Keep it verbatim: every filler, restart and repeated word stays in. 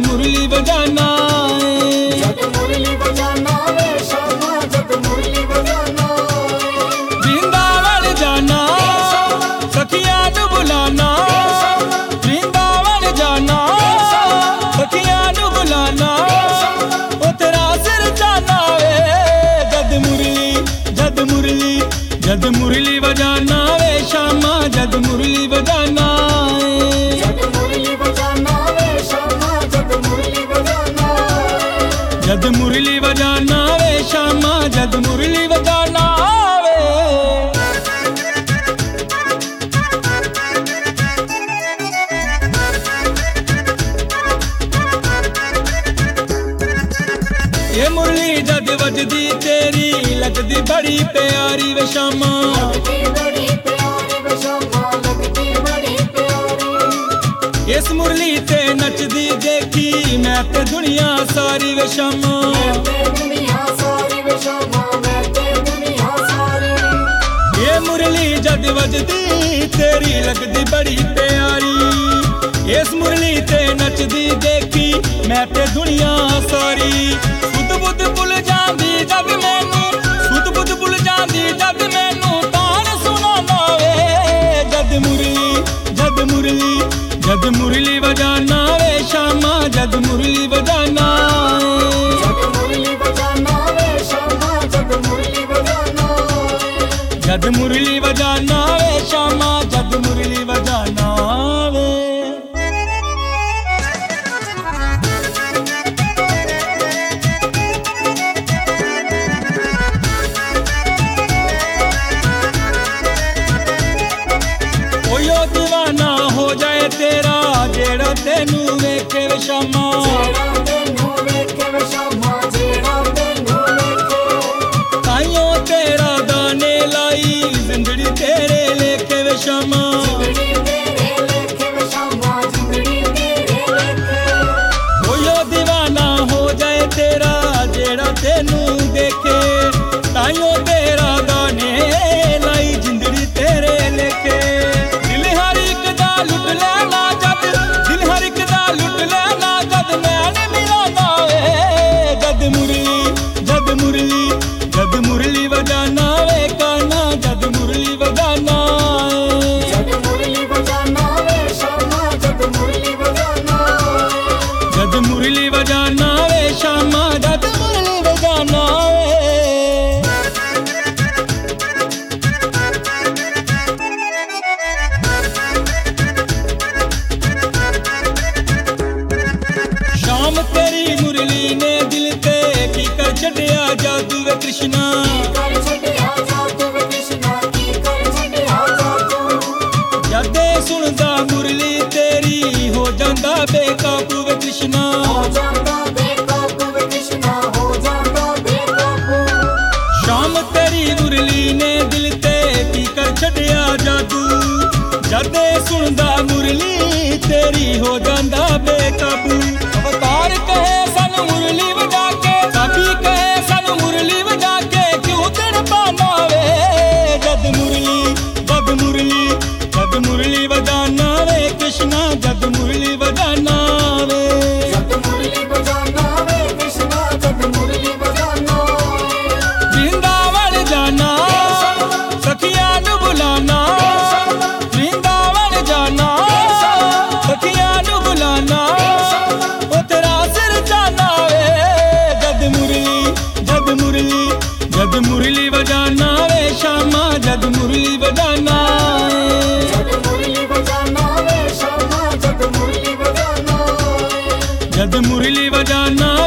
मुरली बजाना जद मुरली बजाना वे शामा जद मुरली बजाना वृंदावन जाना सखिया नु बुलाना वृंदावन जाना सखिया नु बुलाना ओ तेरा सिर जाना वे जद मुरली जद मुरली जद मुरली बजाना वे शामा जद मुरली बजाना जद मुरली बजाना वे शामा जद मुरली बजाना जद मुरली बजाना वे शामा जद मुरली बजाना वे ये मुरली जद बजदी तेरी लगदी बड़ी प्यारी वे शामा लगती बड़ी प्यारी वे शामा लगती बड़ी प्यारी इस मुरली ते नचदी देखी मैं ते दुनिया सारी वे शामा मैं ते दुनिया सारी वे शामा मैं ते दुनिया सारी ये मुरली जद बजदी तेरी लगदी बड़ी प्यारी इस मुरली ते नचदी देखी मैं ते दुनिया सारी सुध बुध भुल जांदी जद मैनू सुध बुध भुल जांदी जद मैनू तान सुनाना वे जद मुरली जद मुरली जद मुरली बजाना वे शामा जद मुरली बजाना जद मुरली बजाना वे शामा जद मुरली बजाना जद मुरली बजाना वे शामा जद मुरली बजाना वे ओयो दीवाना हो जाए तेरा जेड़ा तेनू वेखे वे शामा जेड़ा तेनू वेखे वे शामा जेड़ा तेनू वेखे ताइयों तेरा दाने लाई जिंदड़ी तेरे लेखे वे शामा जिंदड़ी तेरे लेखे वे शामा जिंदड़ी तेरे लेखे ओयो दीवाना हो जाए तेरा जेड़ा तेनू देखे ताइयों तेरा दाने लाई जिंदड़ी तेरे लेखे दिल हर एक दा लुट लेना जद दिल हर एक दा लुट लेना जद नैन मिलाना वे जद मुरली जद मुरली जद मुरली बजाना वे काना जद मुरली बजाना जद मुरली बजाना वे शामा जद मुरली बजाना जद मुरली बजाना वे शामा जद मुरली बजाना वे शाम तेरी मुरली ने दिल ते की कर छड़िया जादू वे कृष्णा कर छड़िया जादू वे कृष्णा की कर छड़िया जादू जदे सुनदा मुरली तेरी हो जांदा बेकाबू वे कृष्णा हो जांदा बेकाबू वे कृष्णा हो जांदा बेकाबू शाम तेरी मुरली ने दिल ते की कर छड़िया जादू जदे सुनदा मुरली तेरी हो जांदा बेकाबू अवतार कहे सन मुरली बजा के सभी कहे सन मुरली बजा के क्यों तड़पाना वे जद मुरली जद मुरली जद मुरली बजाना वे कृष्णा जद मुरली बजाना वे जद मुरली बजाना वे कृष्णा जद मुरली बजाना वृंदावन जाना सखिया नु बुलाना वृंदावन जाना सखिया नु बुलाना ओ तेरा सिर जाना वे जद मुरली जद मुरली जद मुरली बजाना वे शामा जद मुरली बजाना जद मुरली बजाना वे शामा जद मुरली बजाना जद मुरली बजाना